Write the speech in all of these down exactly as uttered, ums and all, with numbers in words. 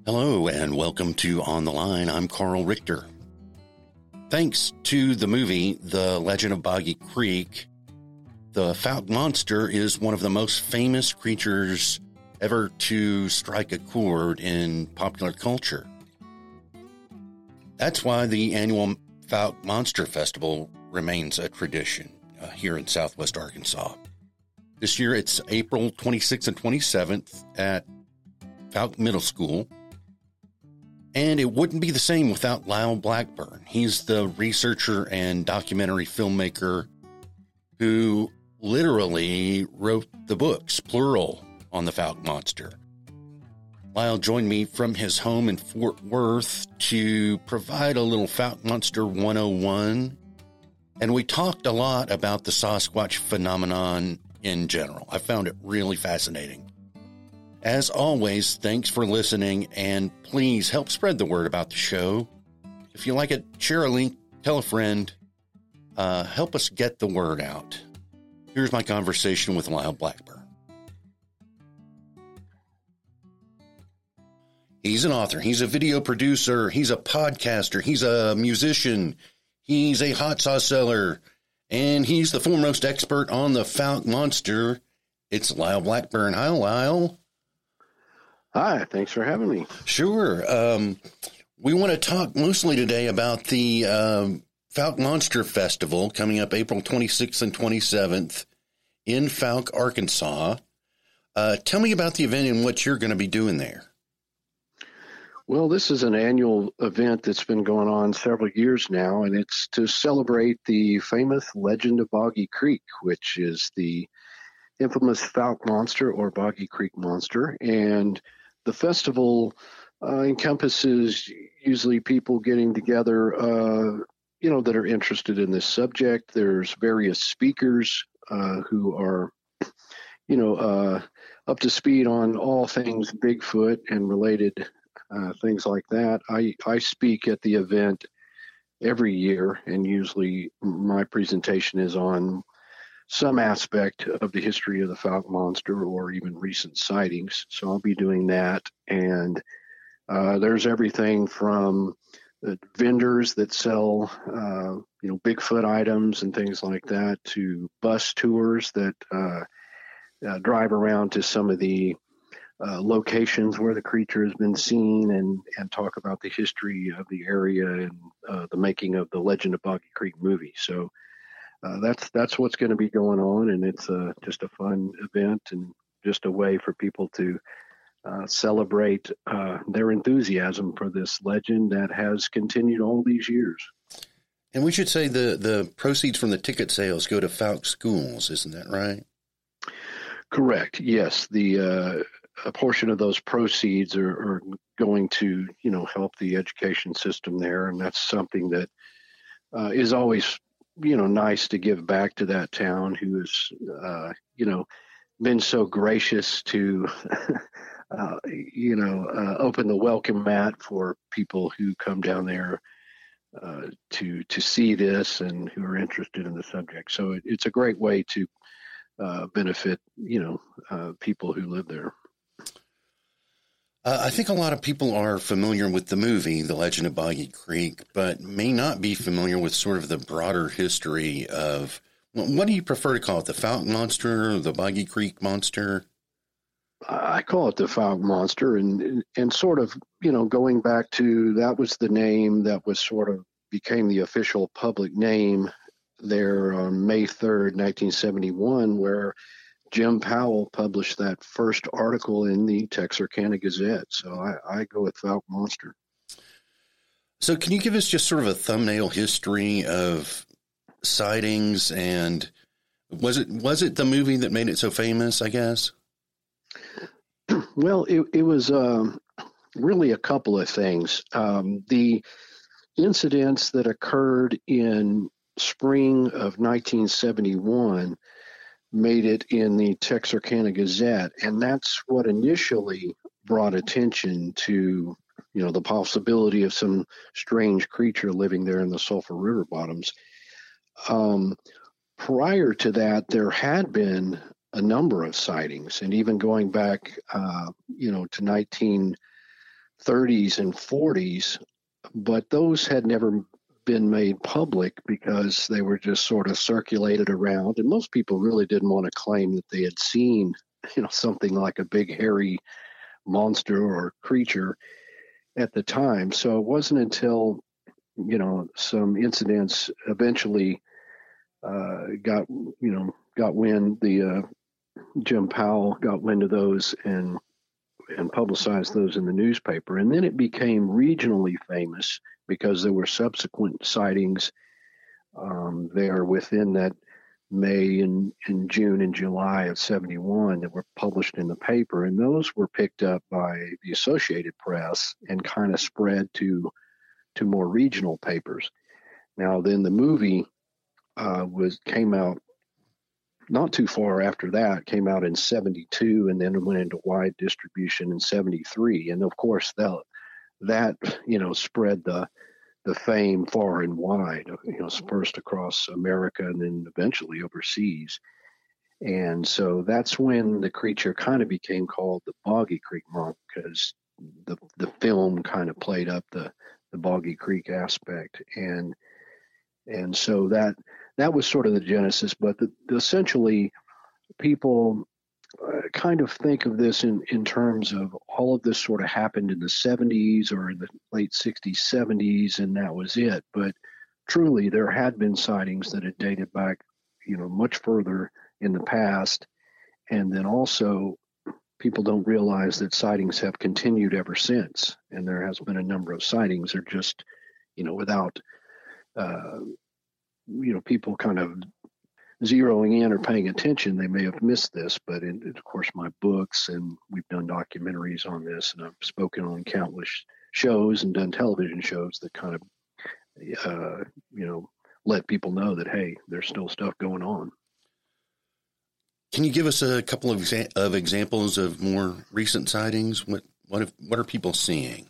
Hello and welcome to On the Line. I'm Carl Richter. Thanks to the movie The Legend of Boggy Creek, the Fouke monster is one of the most famous creatures ever to strike a chord in popular culture. That's why the annual Fouke Monster Festival remains a tradition uh, here in Southwest Arkansas. This year it's April twenty-sixth and twenty-seventh at Fouke Middle School. And it wouldn't be the same without Lyle Blackburn. He's the researcher and documentary filmmaker who literally wrote the books, plural, on the Fouke monster. Lyle joined me from his home in Fort Worth to provide a little Fouke Monster one oh one. And we talked a lot about the Sasquatch phenomenon in general. I found it really fascinating. As always, thanks for listening, and please help spread the word about the show. If you like it, share a link, tell a friend, uh, help us get the word out. Here's my conversation with Lyle Blackburn. He's an author, he's a video producer, he's a podcaster, he's a musician, he's a hot sauce seller, and he's the foremost expert on the Fouke monster. It's Lyle Blackburn. Hi, Lyle. Hi, thanks for having me. Sure. Um, we want to talk mostly today about the um, Fouke Monster Festival coming up April twenty-sixth and twenty-seventh in Fouke, Arkansas. Uh, tell me about the event and what you're going to be doing there. Well, this is an annual event that's been going on several years now, and it's to celebrate the famous Legend of Boggy Creek, which is the infamous Fouke monster or Boggy Creek monster. And the festival uh, encompasses usually people getting together, uh, you know, that are interested in this subject. There's various speakers uh, who are, you know, uh, up to speed on all things Bigfoot and related uh, things like that. I, I speak at the event every year, and usually my presentation is on some aspect of the history of the Fouke monster or even recent sightings. So I'll be doing that. And uh, there's everything from the vendors that sell, uh, you know, Bigfoot items and things like that, to bus tours that uh, uh, drive around to some of the uh, locations where the creature has been seen and, and talk about the history of the area and uh, the making of the Legend of Boggy Creek movie. So Uh, that's that's what's going to be going on, and it's uh, just a fun event and just a way for people to uh, celebrate uh, their enthusiasm for this legend that has continued all these years. And we should say the, the proceeds from the ticket sales go to Fouke schools, isn't that right? Correct. Yes, the uh, a portion of those proceeds are, are going to you know help the education system there, and that's something that uh, is always you know, nice to give back to that town who has, uh, you know, been so gracious to, uh, you know, uh, open the welcome mat for people who come down there uh, to to see this and who are interested in the subject. So it, it's a great way to uh, benefit, you know, uh, people who live there. Uh, I think a lot of people are familiar with the movie, The Legend of Boggy Creek, but may not be familiar with sort of the broader history of, what do you prefer to call it, the Fouke monster or the Boggy Creek monster? I call it the Fouke monster, and and sort of, you know, going back to, that was the name that was sort of became the official public name there on May third, nineteen seventy-one, where Jim Powell published that first article in the Texarkana Gazette. So I, I go with Fouke monster. So can you give us just sort of a thumbnail history of sightings, and was it was it the movie that made it so famous, I guess? Well, it, it was um, really a couple of things. Um, the incidents that occurred in spring of nineteen seventy-one made it in the Texarkana Gazette, and that's what initially brought attention to, you know, the possibility of some strange creature living there in the Sulphur River bottoms. Um, prior to that, there had been a number of sightings, and even going back, uh, you know, to nineteen thirties and forties, but those had never been made public because they were just sort of circulated around, and most people really didn't want to claim that they had seen, you know, something like a big hairy monster or creature at the time. So it wasn't until, you know, some incidents eventually uh, got, you know, got wind, the uh, Jim Powell got wind of those and and publicized those in the newspaper. And then it became regionally famous because there were subsequent sightings um, there within that May and, and June and July of seventy-one that were published in the paper. And those were picked up by the Associated Press and kind of spread to to more regional papers. Now, then the movie uh, was came out not too far after that, came out in seventy-two, and then it went into wide distribution in seventy-three. And of course, that, that you know, spread the the fame far and wide, you know, first across America and then eventually overseas. And so that's when the creature kind of became called the Boggy Creek Monk, because the the film kind of played up the, the Boggy Creek aspect. And and so that that was sort of the genesis. But the, the essentially, people uh, kind of think of this in, in terms of all of this sort of happened in the seventies or in the late sixties, seventies, and that was it. But truly, there had been sightings that had dated back, you know, much further in the past. And then also, people don't realize that sightings have continued ever since. And there has been a number of sightings. They're just, you know, without, uh, you know, people kind of zeroing in or paying attention, they may have missed this. But in, of course, my books, and we've done documentaries on this, and I've spoken on countless shows and done television shows that kind of, uh, you know, let people know that, hey, there's still stuff going on. Can you give us a couple of, exa- of examples of more recent sightings? What what if, what are people seeing?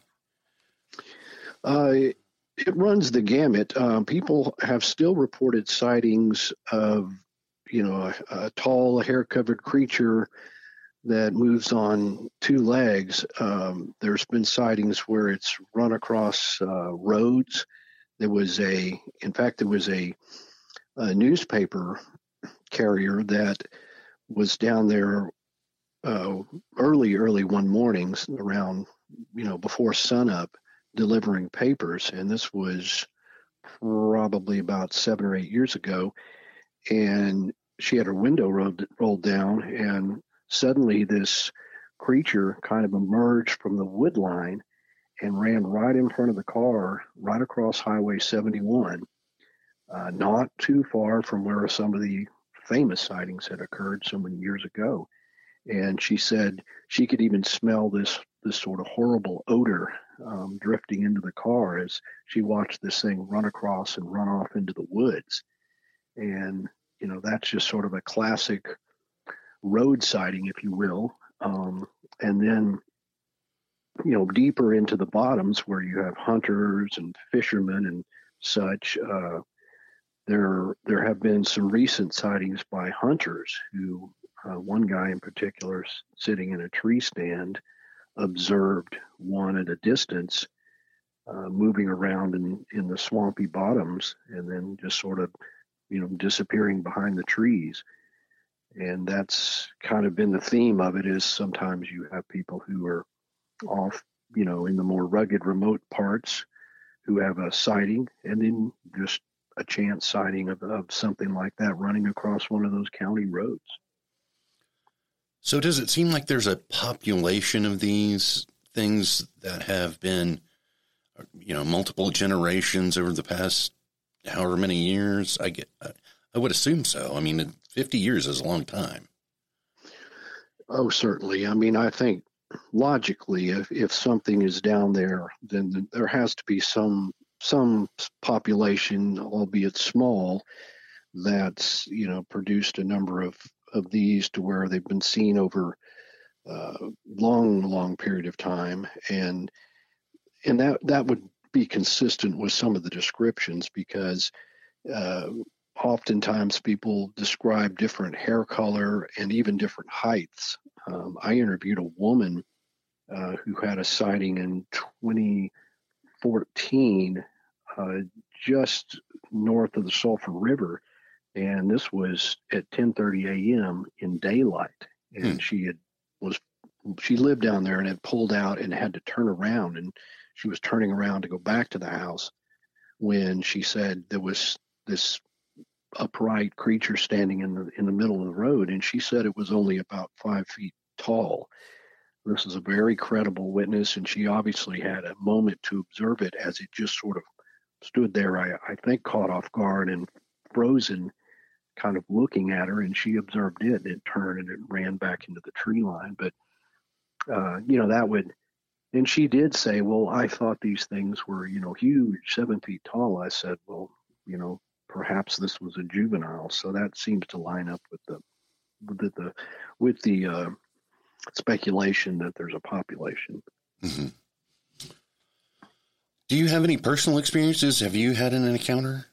Uh, it runs the gamut. Um, people have still reported sightings of, you know, a, a tall, hair-covered creature that moves on two legs. Um, there's been sightings where it's run across uh, roads. There was a, in fact, there was a, a newspaper carrier that was down there uh, early, early one morning around, you know, before sunup, delivering papers. And this was probably about seven or eight years ago. And she had her window rolled, rolled down, and suddenly this creature kind of emerged from the wood line and ran right in front of the car, right across Highway seventy-one, uh, not too far from where some of the famous sightings had occurred so many years ago. And she said she could even smell this this sort of horrible odor um, drifting into the car as she watched this thing run across and run off into the woods. And, you know, that's just sort of a classic road sighting, if you will. Um, and then, you know, deeper into the bottoms where you have hunters and fishermen and such, uh, there there have been some recent sightings by hunters who, uh, one guy in particular, sitting in a tree stand, observed one at a distance uh, moving around in, in the swampy bottoms and then just sort of, you know, disappearing behind the trees. And that's kind of been the theme of it, is sometimes you have people who are off, you know, in the more rugged, remote parts who have a sighting, and then just a chance sighting of, of something like that running across one of those county roads. So does it seem like there's a population of these things that have been, you know, multiple generations over the past however many years? I get, I would assume so. I mean, fifty years is a long time. Oh, certainly. I mean, I think logically, if, if something is down there, then there has to be some some population, albeit small, that's, you know, produced a number of, of these to where they've been seen over a long, long period of time. And and that, that would be consistent with some of the descriptions, because uh, oftentimes people describe different hair color and even different heights. Um, I interviewed a woman uh, who had a sighting in twenty fourteen uh, just north of the Sulphur River. And this was at ten thirty a.m. in daylight. And Hmm. she had was she lived down there and had pulled out and had to turn around. And she was turning around to go back to the house when she said there was this upright creature standing in the in the middle of the road. And she said it was only about five feet tall. This is a very credible witness, and she obviously had a moment to observe it as it just sort of stood there, I, I think, caught off guard and frozen, kind of looking at her, and she observed it, and it turned and it ran back into the tree line. But, uh, you know, that would, and she did say, well, I thought these things were, you know, huge, seven feet tall. I said, well, you know, perhaps this was a juvenile. So that seems to line up with the, with the, with the, uh, speculation that there's a population. Mm-hmm. Do you have any personal experiences? Have you had an encounter?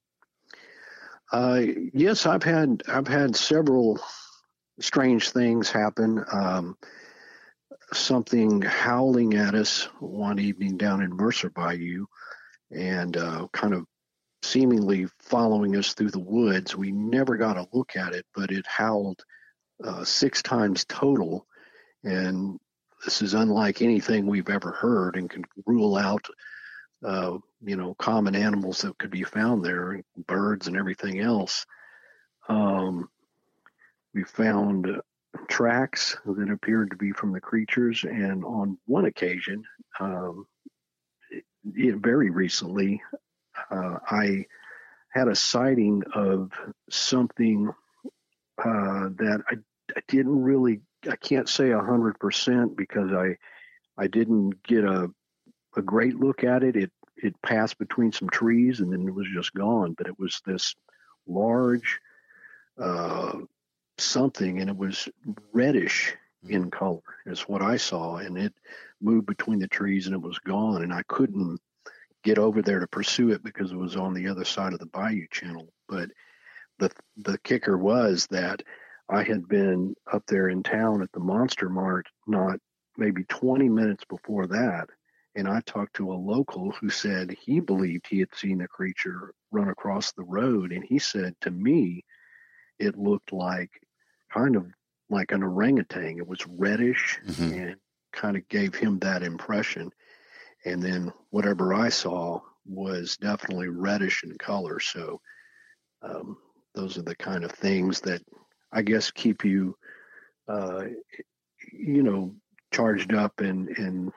Uh, yes, I've had I've had several strange things happen. Um, something howling at us one evening down in Mercer Bayou, and uh, kind of seemingly following us through the woods. We never got a look at it, but it howled uh, six times total. And this is unlike anything we've ever heard, and can rule out, uh, you know, common animals that could be found there, birds and everything else. Um, we found tracks that appeared to be from the creatures, and on one occasion, um, it, very recently, uh, I had a sighting of something uh, that I, I didn't really. I can't say a hundred percent because I I didn't get a a great look at it. It it passed between some trees and then it was just gone. But it was this large uh, something, and it was reddish in color. Is what I saw, and it moved between the trees and it was gone. And I couldn't get over there to pursue it because it was on the other side of the bayou channel. But the the kicker was that I had been up there in town at the Monster Mart not maybe twenty minutes before that, and I talked to a local who said he believed he had seen the creature run across the road, and he said to me it looked like kind of like an orangutan. It was reddish, mm-hmm. and kind of gave him that impression. And then whatever I saw was definitely reddish in color. So um, those are the kind of things that I guess keep you, uh, you know, charged up and, and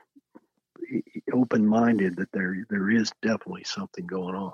open-minded that there there is definitely something going on.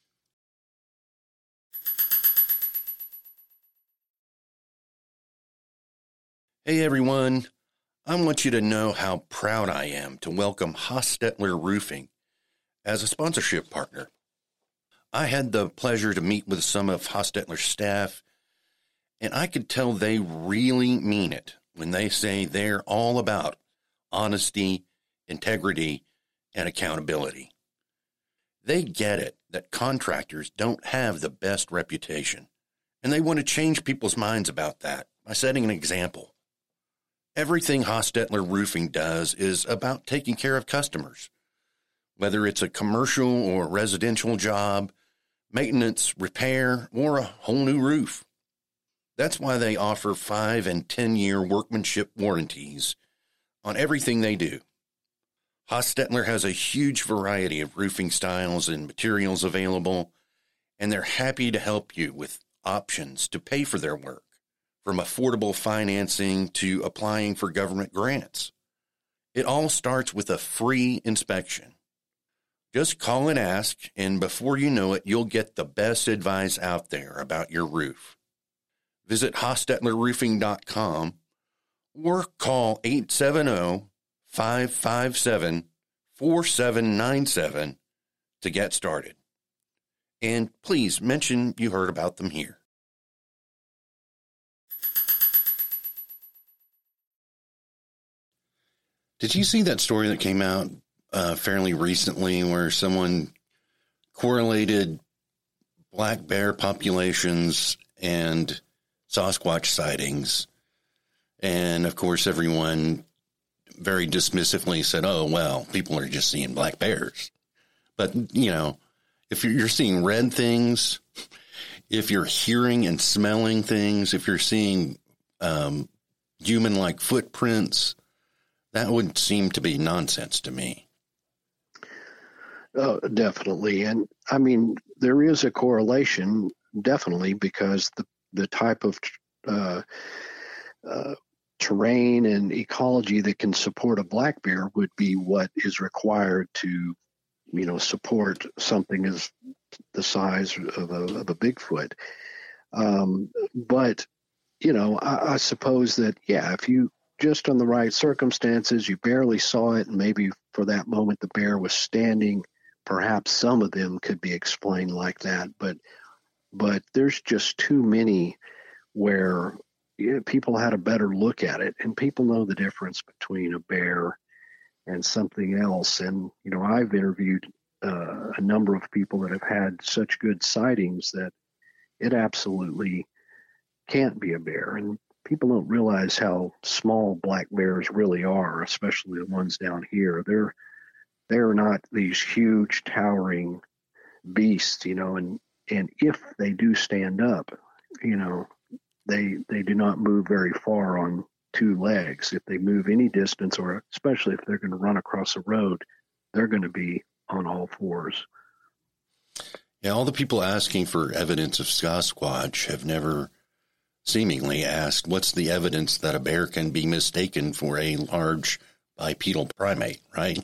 Hey, everyone. I want you to know how proud I am to welcome Hostetler Roofing as a sponsorship partner. I had the pleasure to meet with some of Hostetler's staff, and I could tell they really mean it when they say they're all about honesty, integrity, and accountability. They get it that contractors don't have the best reputation, and they want to change people's minds about that by setting an example. Everything Hostetler Roofing does is about taking care of customers, whether it's a commercial or residential job, maintenance, repair, or a whole new roof. That's why they offer five and ten-year workmanship warranties on everything they do. Hostetler has a huge variety of roofing styles and materials available, and they're happy to help you with options to pay for their work, from affordable financing to applying for government grants. It all starts with a free inspection. Just call and ask, and before you know it, you'll get the best advice out there about your roof. Visit Hostetler Roofing dot com or call eight seven zero, five five seven, four seven nine seven to get started. And please mention you heard about them here. Did you see that story that came out uh, fairly recently where someone correlated black bear populations and Sasquatch sightings? And, of course, everyone very dismissively said, oh, well, people are just seeing black bears. But, you know, if you're, you're seeing red things, if you're hearing and smelling things, if you're seeing um, human-like footprints, that would seem to be nonsense to me. Oh, definitely. And I mean, there is a correlation, definitely, because the, the type of uh, uh, terrain and ecology that can support a black bear would be what is required to, you know, support something as the size of a, of a Bigfoot. Um, but, you know, I, I suppose that, yeah, if you just on the right circumstances, you barely saw it, and maybe for that moment the bear was standing, perhaps some of them could be explained like that. But, but there's just too many where you know, people had a better look at it, and people know the difference between a bear and something else. And, you know, I've interviewed uh, a number of people that have had such good sightings that it absolutely can't be a bear. And people don't realize how small black bears really are, especially the ones down here. They're, they're not these huge towering beasts, you know, and, and if they do stand up, you know, they, they do not move very far on two legs. If they move any distance, or especially if they're going to run across a road, they're going to be on all fours. Yeah, all the people asking for evidence of Sasquatch have never seemingly asked, what's the evidence that a bear can be mistaken for a large bipedal primate, right?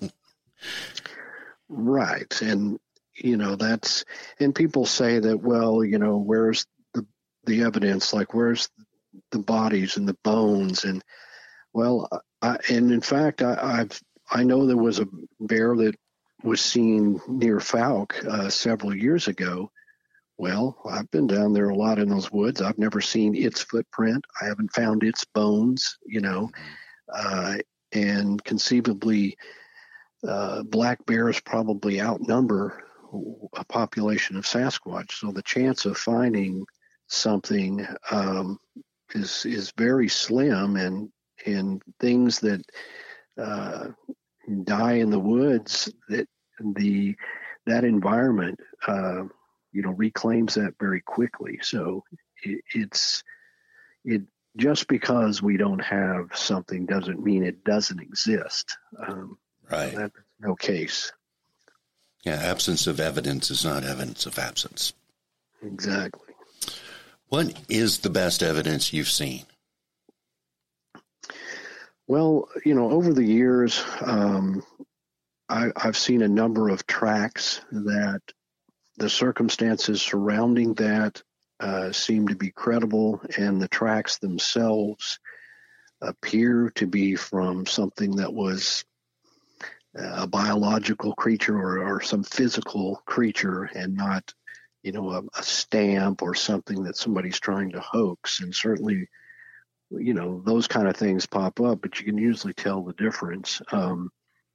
Right. And, you know, that's, and people say that, well, you know, where's the, the evidence? Like, where's the bodies and the bones? And, well, I, and in fact, I, I've, I know there was a bear that was seen near Fouke uh, several years ago. Well, I've been down there a lot in those woods. I've never seen its footprint. I haven't found its bones, you know, uh, and conceivably uh, black bears probably outnumber a population of Sasquatch. So the chance of finding something um, is is very slim, and and things that uh, die in the woods, that the that environment uh, you know reclaims that very quickly. So it, it's it just because we don't have something doesn't mean it doesn't exist. Um, right. That's no case. Yeah, absence of evidence is not evidence of absence. Exactly. What is the best evidence you've seen? Well, you know, over the years, um, I, I've seen a number of tracks that the circumstances surrounding that uh, seem to be credible, and the tracks themselves appear to be from something that was a biological creature, or, or some physical creature, and not, you know, a, a stamp or something that somebody's trying to hoax. And certainly, you know, those kind of things pop up, but you can usually tell the difference. Um,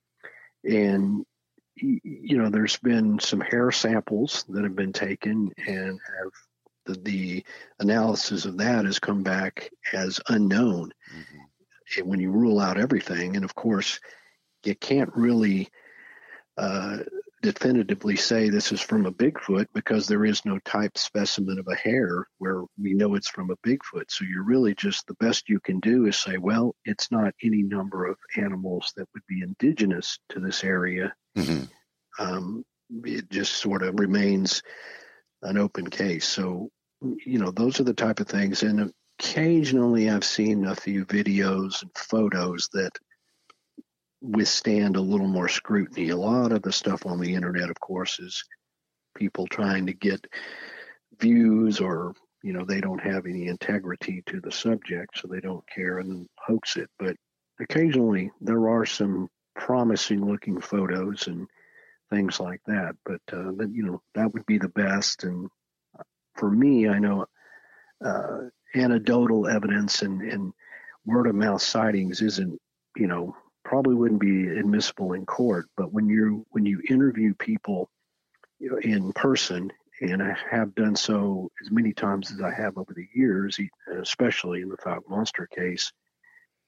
and, you know, there's been some hair samples that have been taken, and have the, the analysis of that has come back as unknown. Mm-hmm. And when you rule out everything, and of course, you can't really uh, definitively say this is from a Bigfoot, because there is no type specimen of a hair where we know it's from a Bigfoot. So you're really just, the best you can do is say, well, it's not any number of animals that would be indigenous to this area. Mm-hmm. Um, it just sort of remains an open case. So, you know, those are the type of things. And occasionally I've seen a few videos and photos that withstand a little more scrutiny. A lot of the stuff on the internet, of course, is people trying to get views, or, you know, they don't have any integrity to the subject, so they don't care and then hoax it. But occasionally there are some promising looking photos and things like that. But, uh, that, you know, that would be the best. And for me, I know uh, anecdotal evidence and, and word of mouth sightings isn't, you know, probably wouldn't be admissible in court. But when you when you interview people, you know, in person, and I have done so as many times as I have over the years, especially in the Fouke Monster case,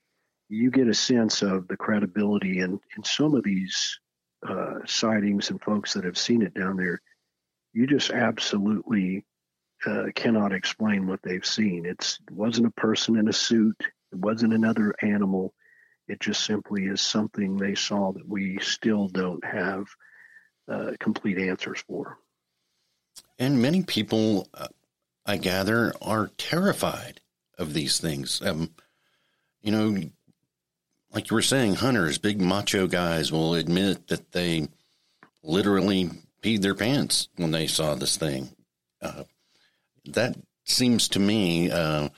you get a sense of the credibility in, in some of these uh, sightings and folks that have seen it down there. You just absolutely uh, cannot explain what they've seen. It's, it wasn't a person in a suit. It wasn't another animal. It just simply is something they saw that we still don't have uh, complete answers for. And many people, uh, I gather, are terrified of these things. Um, you know, like you were saying, hunters, big macho guys will admit that they literally peed their pants when they saw this thing. Uh, that seems to me, uh,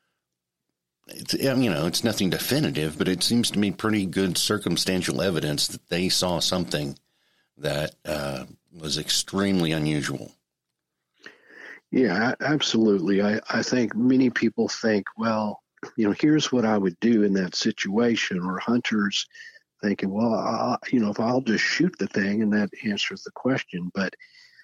it's, you know, it's nothing definitive, but it seems to me pretty good circumstantial evidence that they saw something that uh, was extremely unusual. Yeah, absolutely. I, I think many people think, well, you know, here's what I would do in that situation, or hunters thinking, well, I, you know, if I'll just shoot the thing and that answers the question. But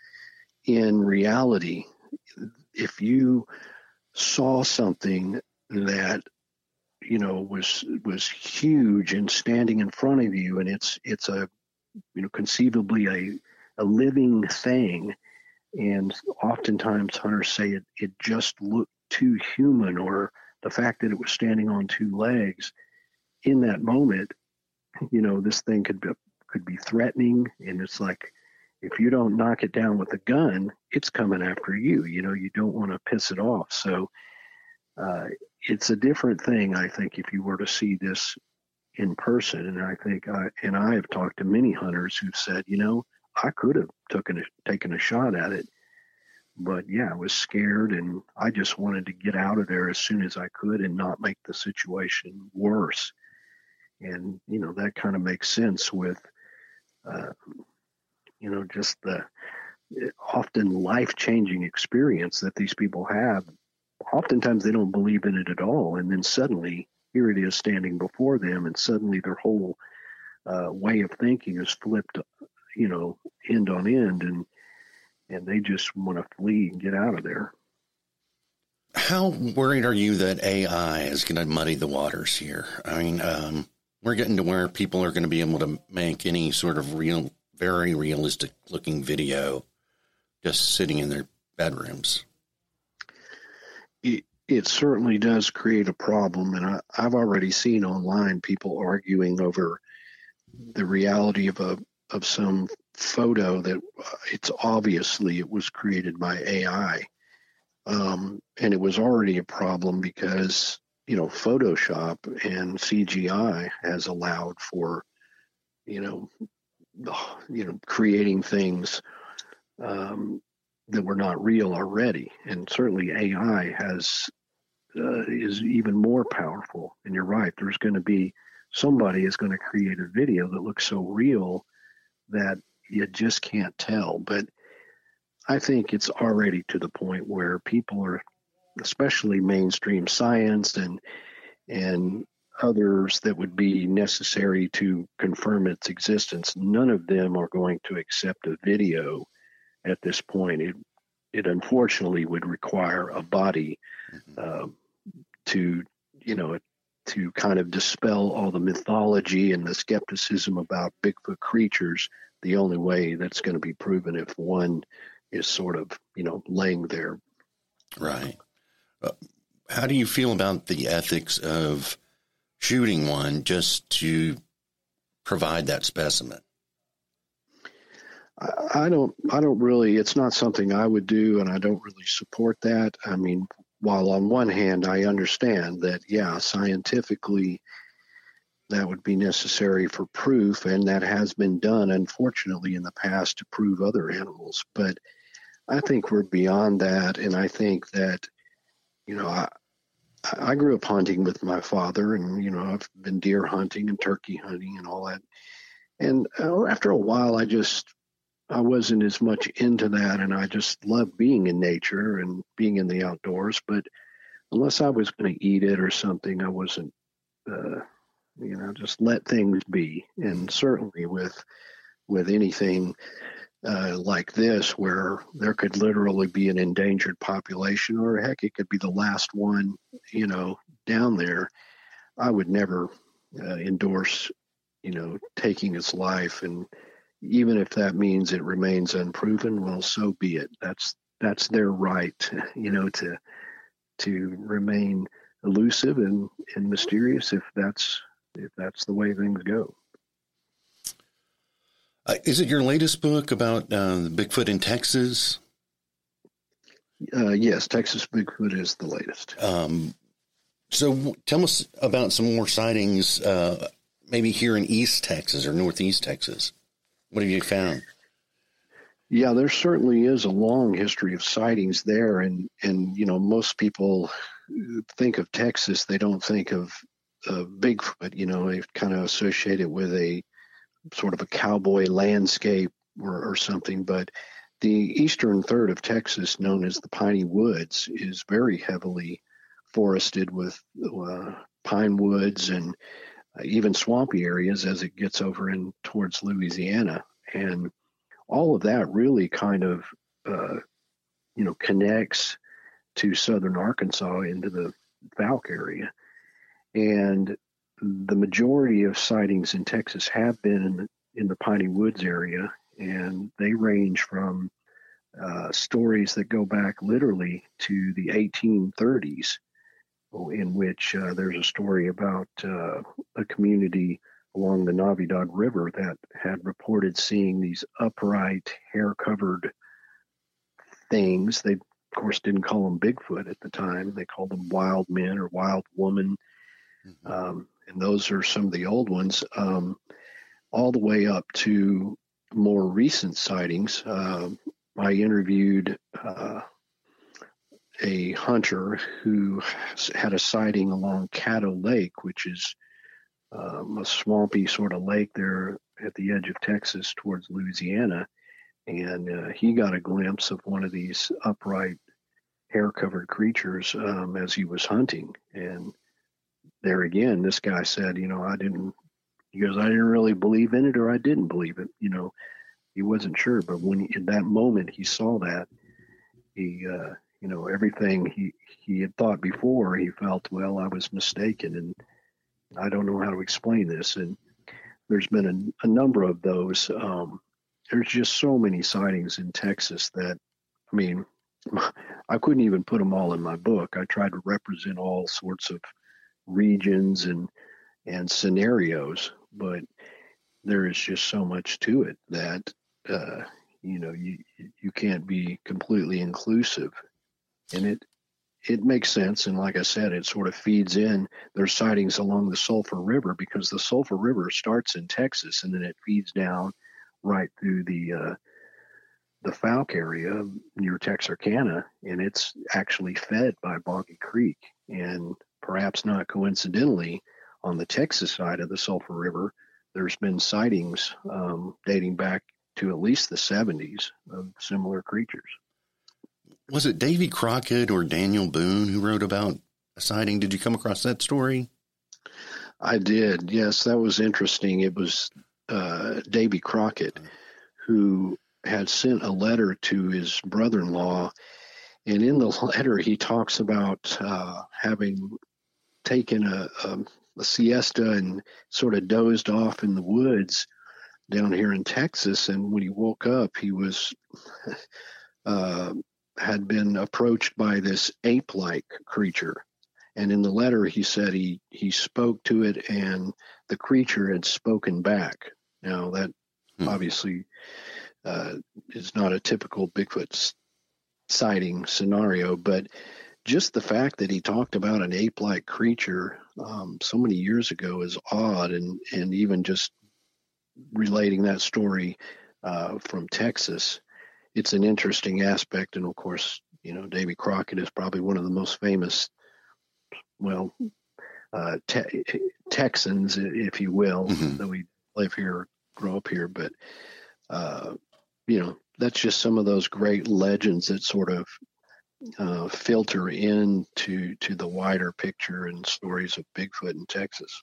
in reality, if you saw something that, you know, was was huge and standing in front of you, and it's it's a, you know, conceivably a a living thing, and oftentimes hunters say it it just looked too human, or the fact that it was standing on two legs, in that moment, you know, this thing could be could be threatening, and it's like, if you don't knock it down with a gun, it's coming after you. You know, you don't want to piss it off. So uh, it's a different thing, I think, if you were to see this in person. And I think, I, and I have talked to many hunters who've said, you know, I could have taken a, taken a shot at it, but yeah, I was scared, and I just wanted to get out of there as soon as I could and not make the situation worse. And, you know, that kind of makes sense with, uh, you know, just the often life-changing experience that these people have. Oftentimes they don't believe in it at all, and then suddenly here it is standing before them, and suddenly their whole uh, way of thinking is flipped, you know, end on end, and and they just want to flee and get out of there. How worried are you that A I is going to muddy the waters here? I mean, um, we're getting to where people are going to be able to make any sort of real, very realistic looking video just sitting in their bedrooms. It, it certainly does create a problem. And I, I've already seen online people arguing over the reality of a, of some photo that uh, it's obviously it was created by A I. Um, and it was already a problem because, you know, Photoshop and C G I has allowed for, you know, you know, creating things um, that were not real already. And certainly A I has uh, is even more powerful. And you're right, there's going to be somebody is going to create a video that looks so real that you just can't tell. But I think it's already to the point where people are, especially mainstream science and and others that would be necessary to confirm its existence, none of them are going to accept a video at this point. It it unfortunately would require a body uh, to, you know, to kind of dispel all the mythology and the skepticism about Bigfoot creatures. The only way that's going to be proven if one is sort of, you know, laying there. Right. Uh, how do you feel about the ethics of shooting one just to provide that specimen? I, I don't, I don't really, it's not something I would do, and I don't really support that. I mean, while on one hand, I understand that, yeah, scientifically, that would be necessary for proof, and that has been done, unfortunately, in the past to prove other animals. But I think we're beyond that, and I think that, you know, I, I grew up hunting with my father, and, you know, I've been deer hunting and turkey hunting and all that. And uh, after a while, I just, I wasn't as much into that, and I just loved being in nature and being in the outdoors. But unless I was going to eat it or something, I wasn't, uh, you know, just let things be. And certainly with with anything uh, like this, where there could literally be an endangered population, or heck, it could be the last one, you know, down there, I would never uh, endorse, you know, taking its life. And even if that means it remains unproven, well, so be it. That's that's their right, you know, to to remain elusive and, and mysterious if that's if that's the way things go. Uh, is it your latest book about uh, Bigfoot in Texas? Uh, yes, Texas Bigfoot is the latest. Um, so tell us about some more sightings, uh, maybe here in East Texas or Northeast Texas. What have you found? Yeah, there certainly is a long history of sightings there. And, and you know, most people think of Texas, they don't think of uh, Bigfoot. You know, they kind of associate it with a sort of a cowboy landscape or, or something. But the eastern third of Texas, known as the Piney Woods, is very heavily forested with uh, pine woods and uh, even swampy areas as it gets over in towards Louisiana. And all of that really kind of, uh, you know, connects to southern Arkansas into the Fouke area. And the majority of sightings in Texas have been in the, in the Piney Woods area, and they range from uh, stories that go back literally to the eighteen thirties, in which uh, there's a story about uh, a community along the Navidad River that had reported seeing these upright, hair-covered things. They, of course, didn't call them Bigfoot at the time. They called them wild men or wild woman. Mm-hmm. Um, and those are some of the old ones, um, all the way up to more recent sightings. Uh, I interviewed uh, a hunter who had a sighting along Caddo Lake, which is um, a swampy sort of lake there at the edge of Texas towards Louisiana. And uh, he got a glimpse of one of these upright, hair-covered creatures um, as he was hunting. And there again, this guy said, you know, I didn't, he goes, I didn't really believe in it, or I didn't believe it. You know, he wasn't sure. But when he, in that moment he saw that, he, uh, you know, everything he, he had thought before, he felt, well, I was mistaken, and I don't know how to explain this. And there's been a, a number of those. Um, there's just so many sightings in Texas that, I mean, I couldn't even put them all in my book. I tried to represent all sorts of regions and and scenarios, but there is just so much to it that uh, you know you you can't be completely inclusive, and it it makes sense. And like I said, it sort of feeds in. There's sightings along the Sulphur River because the Sulphur River starts in Texas and then it feeds down right through the uh, the Fouke area near Texarkana, and it's actually fed by Boggy Creek. And perhaps not coincidentally, on the Texas side of the Sulphur River, there's been sightings um, dating back to at least the seventies of similar creatures. Was it Davy Crockett or Daniel Boone who wrote about a sighting? Did you come across that story? I did, yes. That was interesting. It was uh, Davy Crockett who had sent a letter to his brother-in-law, and in the letter he talks about uh, having taken a, a, a siesta and sort of dozed off in the woods down here in Texas. And when he woke up, he was uh, had been approached by this ape-like creature. And in the letter, he said he, he spoke to it and the creature had spoken back. Now, that hmm. obviously uh, is not a typical Bigfoot sighting scenario, but just the fact that he talked about an ape-like creature um, so many years ago is odd, and, and even just relating that story uh, from Texas, it's an interesting aspect. And of course, you know, Davy Crockett is probably one of the most famous, well, uh, te- Texans, if you will, mm-hmm. that we live here, grow up here. But, uh, you know, that's just some of those great legends that sort of Uh, filter into to the wider picture and stories of Bigfoot in Texas.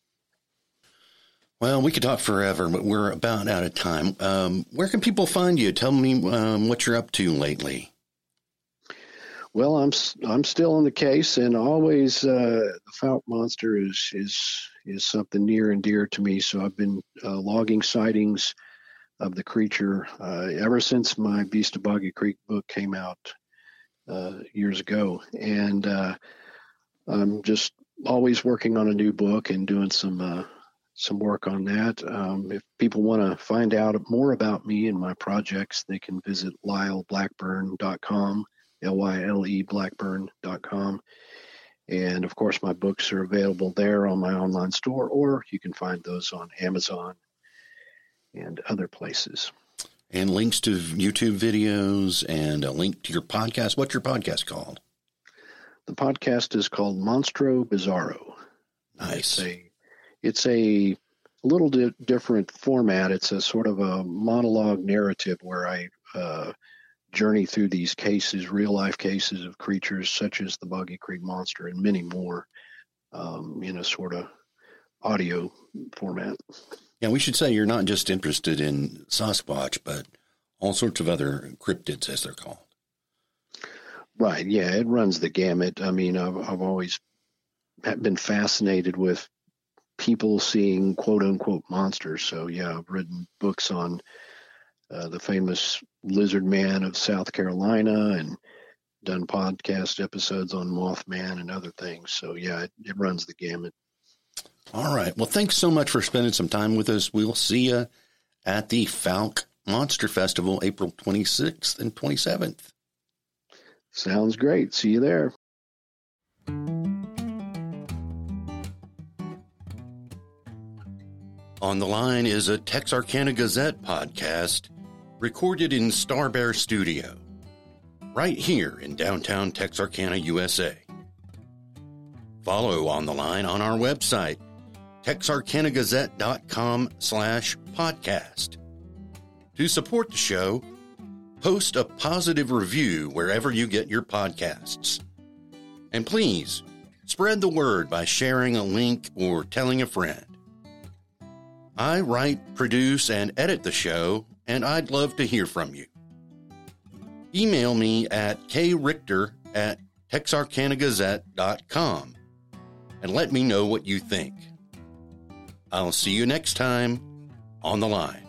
Well, we could talk forever, but we're about out of time. Um, where can people find you? Tell me um, what you're up to lately. Well, I'm I'm still in the case, and always uh, the Fouke monster is is is something near and dear to me. So I've been uh, logging sightings of the creature uh, ever since my Beast of Boggy Creek book came out uh, years ago, and uh, I'm just always working on a new book and doing some uh, some work on that. Um, if people want to find out more about me and my projects, they can visit Lyle Blackburn dot com. L Y L E Blackburn dot com. And of course, my books are available there on my online store, or you can find those on Amazon and other places. And links to YouTube videos and a link to your podcast. What's your podcast called? The podcast is called Monstro Bizarro. Nice. It's a, it's a little di- different format. It's a sort of a monologue narrative where I uh, journey through these cases, real life cases of creatures such as the Boggy Creek Monster and many more um, in a sort of audio format. Yeah, we should say you're not just interested in Sasquatch, but all sorts of other cryptids, as they're called. Right. Yeah, it runs the gamut. I mean, I've, I've always been fascinated with people seeing quote unquote monsters. So, yeah, I've written books on Uh, the famous lizard man of South Carolina and done podcast episodes on Mothman and other things. So, yeah, it, it runs the gamut. All right. Well, thanks so much for spending some time with us. We'll see you at the Fouke Monster Festival, April twenty-sixth and twenty-seventh. Sounds great. See you there. On the Line is a Texarkana Gazette podcast recorded in Star Bear Studio, right here in downtown Texarkana, U S A. Follow On the Line on our website, texarkanagazette.com slash podcast. To support the show, post a positive review wherever you get your podcasts. And please, spread the word by sharing a link or telling a friend. I write, produce, and edit the show, and I'd love to hear from you. Email me at krichter at texarkanagazette dot com and let me know what you think. I'll see you next time on the line.